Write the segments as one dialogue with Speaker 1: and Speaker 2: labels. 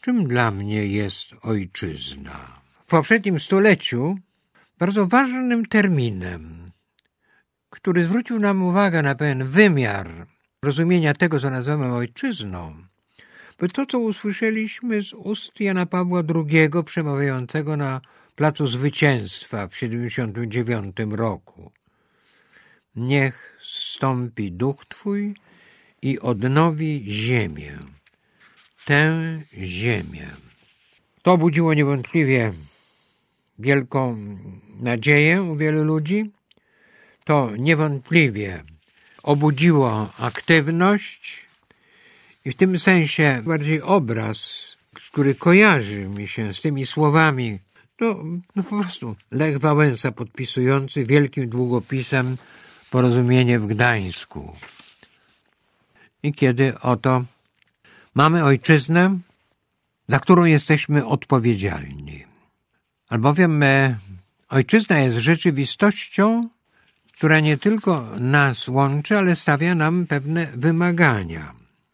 Speaker 1: Czym dla mnie jest ojczyzna? W poprzednim stuleciu bardzo ważnym terminem, który zwrócił nam uwagę na pewien wymiar rozumienia tego, co nazywamy ojczyzną, bo to, co usłyszeliśmy z ust Jana Pawła II, przemawiającego na Placu Zwycięstwa w 1979 roku. Niech zstąpi duch Twój i odnowi ziemię, tę ziemię. To budziło niewątpliwie wielką nadzieję u wielu ludzi. To niewątpliwie obudziło aktywność i w tym sensie bardziej obraz, który kojarzy mi się z tymi słowami, to po prostu Lech Wałęsa podpisujący wielkim długopisem Porozumienie w Gdańsku. I kiedy oto mamy ojczyznę, za którą jesteśmy odpowiedzialni. Albowiem ojczyzna jest rzeczywistością, która nie tylko nas łączy, ale stawia nam pewne wymagania.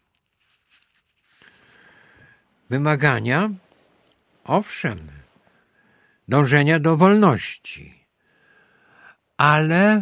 Speaker 1: Wymagania, owszem, dążenia do wolności, ale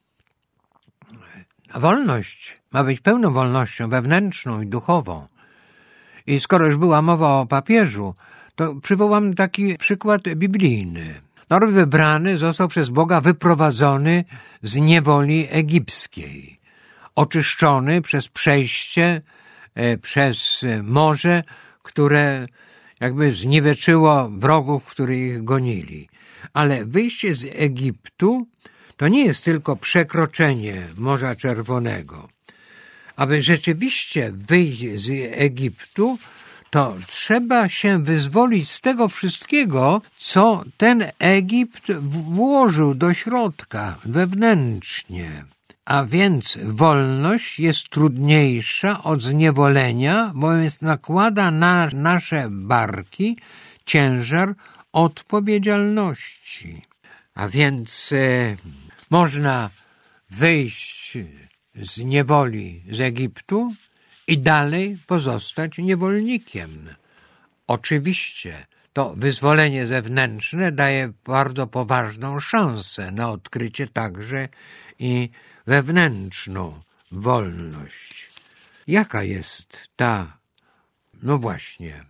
Speaker 1: wolność ma być pełną wolnością wewnętrzną i duchową. I skoro już była mowa o papieżu, to przywołam taki przykład biblijny. Naród wybrany został przez Boga wyprowadzony z niewoli egipskiej, oczyszczony przez przejście przez morze, które jakby zniweczyło wrogów, którzy ich gonili. Ale wyjście z Egiptu to nie jest tylko przekroczenie Morza Czerwonego. Aby rzeczywiście wyjść z Egiptu, to trzeba się wyzwolić z tego wszystkiego, co ten Egipt włożył do środka, wewnętrznie. A więc wolność jest trudniejsza od zniewolenia, bo nakłada na nasze barki ciężar odpowiedzialności. A więc można wyjść z niewoli z Egiptu i dalej pozostać niewolnikiem. Oczywiście to wyzwolenie zewnętrzne daje bardzo poważną szansę na odkrycie także i wewnętrzną wolność. Jaka jest ta, no właśnie,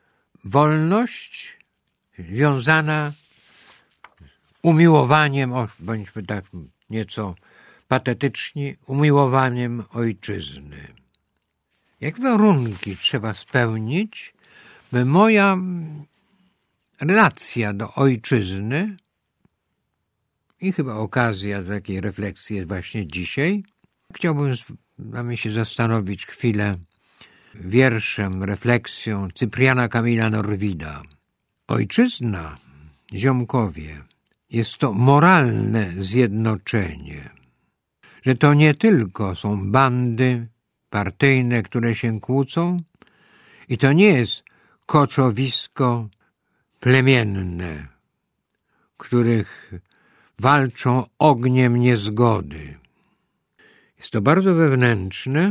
Speaker 1: wolność związana z umiłowaniem, bądźmy tak nieco patetyczni, umiłowaniem ojczyzny? Jakie warunki trzeba spełnić, by moja relacja do ojczyzny, i chyba okazja do takiej refleksji jest właśnie dzisiaj, chciałbym się zastanowić chwilę wierszem, refleksją Cypriana Kamila Norwida. Ojczyzna, ziomkowie, jest to moralne zjednoczenie, że to nie tylko są bandy partyjne, które się kłócą, i to nie jest koczowisko plemienne, których walczą ogniem niezgody. Jest to bardzo wewnętrzne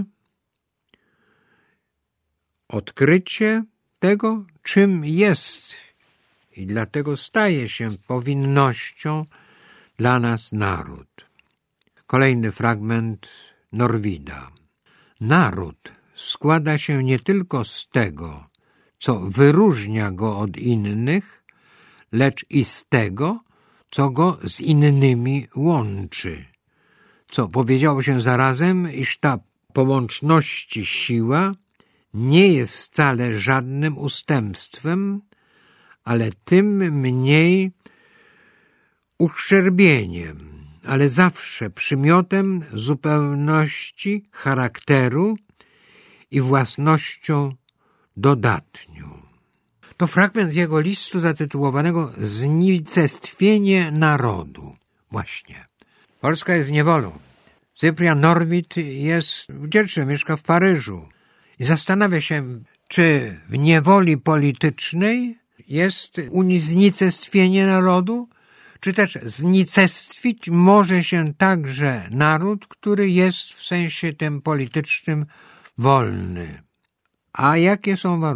Speaker 1: odkrycie tego, czym jest, i dlatego staje się powinnością dla nas naród. Kolejny fragment Norwida. Naród składa się nie tylko z tego, co wyróżnia go od innych, lecz i z tego, co go z innymi łączy. Co powiedziało się zarazem, iż ta połączności siła nie jest wcale żadnym ustępstwem, ale tym mniej uszczerbieniem, ale zawsze przymiotem zupełności charakteru i własnością dodatnią. To fragment z jego listu zatytułowanego Znicestwienie narodu. Właśnie. Polska jest w niewolu. Cyprian Norwid jest w ucieczce, mieszka w Paryżu i zastanawia się, czy w niewoli politycznej jest znicestwienie narodu, czy też znicestwić może się także naród, który jest w sensie tym politycznym wolny. A jakie są warunki?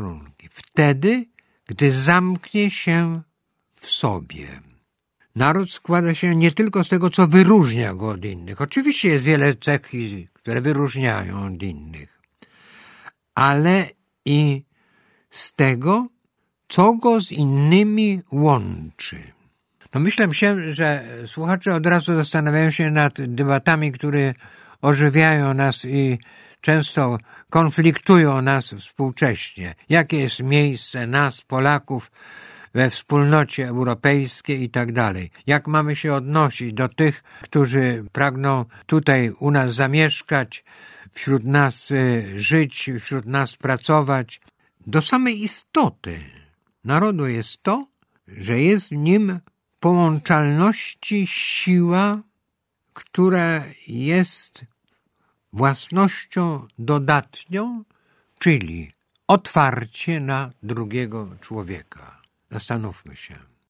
Speaker 1: wtedy, gdy zamknie się w sobie. Naród składa się nie tylko z tego, co wyróżnia go od innych. Oczywiście jest wiele cech, które wyróżniają od innych, ale i z tego, co go z innymi łączy. No myślę się, że słuchacze od razu zastanawiają się nad debatami, które ożywiają nas i często konfliktują nas współcześnie. Jakie jest miejsce nas, Polaków, we wspólnocie europejskiej i tak dalej. Jak mamy się odnosić do tych, którzy pragną tutaj u nas zamieszkać, wśród nas żyć, wśród nas pracować. Do samej istoty narodu jest to, że jest w nim połączalności siła, która jest własnością dodatnią, czyli otwarcie na drugiego człowieka. Zastanówmy się.